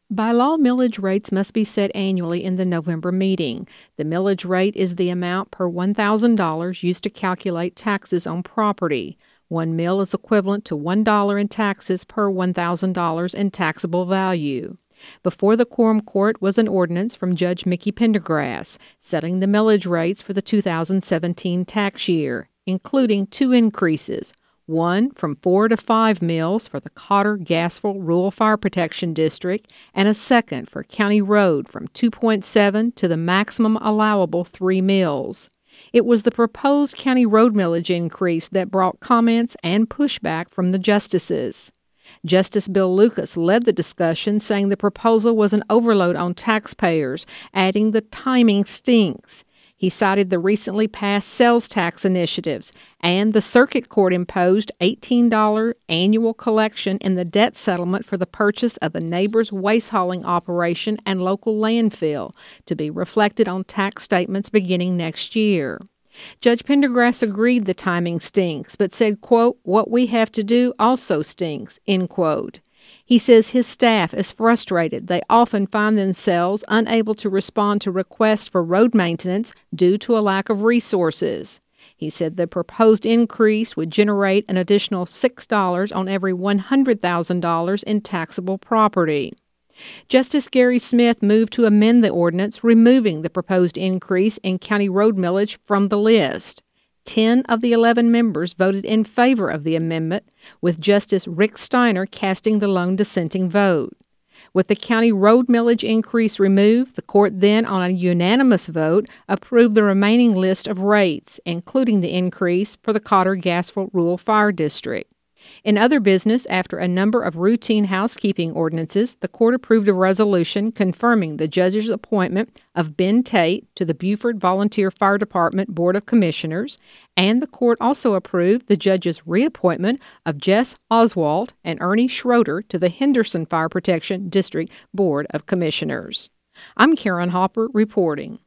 By law, millage rates must be set annually in the November meeting. The millage rate is the amount per $1,000 used to calculate taxes on property. 1 mill is equivalent to $1 in taxes per $1,000 in taxable value. Before the Quorum Court was an ordinance from Judge Mickey Pendergrass setting the millage rates for the 2017 tax year, including 2 increases. One from 4 to 5 mills for the Cotter-Gassville Rural Fire Protection District, and a second for County Road from 2.7 to the maximum allowable 3 mills. It was the proposed county road millage increase that brought comments and pushback from the justices. Justice Bill Lucas led the discussion, saying the proposal was an overload on taxpayers, adding the timing stinks. He cited the recently passed sales tax initiatives and the Circuit Court imposed $18 annual collection in the debt settlement for the purchase of the neighbor's waste hauling operation and local landfill to be reflected on tax statements beginning next year. Judge Pendergrass agreed the timing stinks, but said, quote, "What we have to do also stinks," end quote. He says his staff is frustrated. They often find themselves unable to respond to requests for road maintenance due to a lack of resources. He said the proposed increase would generate an additional $6 on every $100,000 in taxable property. Justice Gary Smith moved to amend the ordinance, removing the proposed increase in county road millage from the list. 10 of the 11 members voted in favor of the amendment, with Justice Rick Steiner casting the lone dissenting vote. With the county road millage increase removed, the court then, on a unanimous vote, approved the remaining list of rates, including the increase for the Cotter-Gassville Rural Fire District. In other business, after a number of routine housekeeping ordinances, the court approved a resolution confirming the judge's appointment of Ben Tate to the Buford Volunteer Fire Department Board of Commissioners, and the court also approved the judge's reappointment of Jess Oswald and Ernie Schroeder to the Henderson Fire Protection District Board of Commissioners. I'm Karen Hopper reporting.